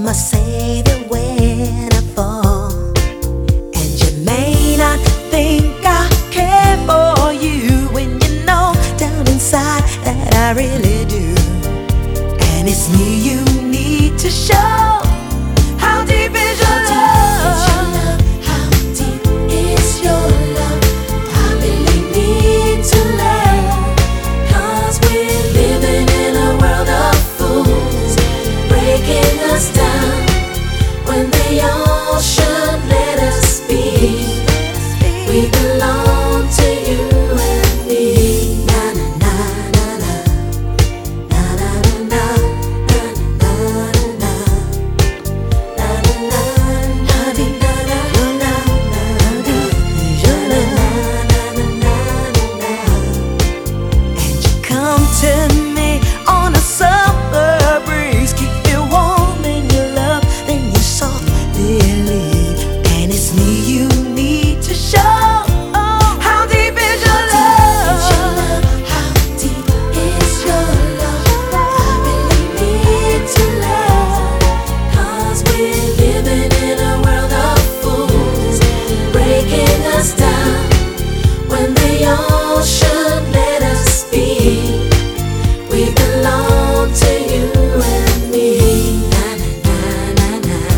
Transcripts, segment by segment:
must say that when I fall, and you may not think I care for you, when you know down inside that I really do. And it's me you need to show. How deep is your love? How deep is your love? I really need to learn, 'cause we're living in a world of fools, breaking us down when they all should let us be. We belong to you and me. Na na na na na, na na na na, na na na na, na na na. How deep is your love? How deep is your love? Na na na na na. And you come to me on a summer breeze, keep you warm in your love, then you softly leave. And it's me you need to show. How deep is your love? How deep is your love? I really need to learn, 'cause we're living in a world of fools, breaking us down when they all should let us be. We belong to you and me. Na na na na na.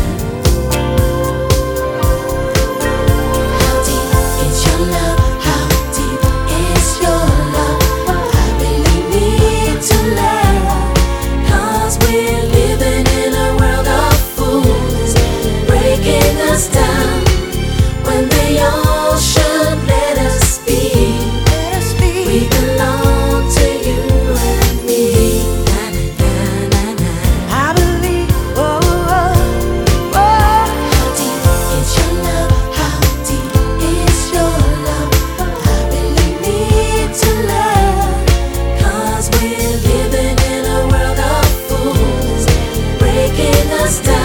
How deep is your love? How deep is your love? I really need to learn, 'cause we're living in a world of fools, breaking us down when they all should let us be. We belong to you and me. Na na na na na. I believe. Oh, oh, oh. How deep is your love? How deep is your love? I really need to learn, 'cause we're living in a world of fools, breaking us down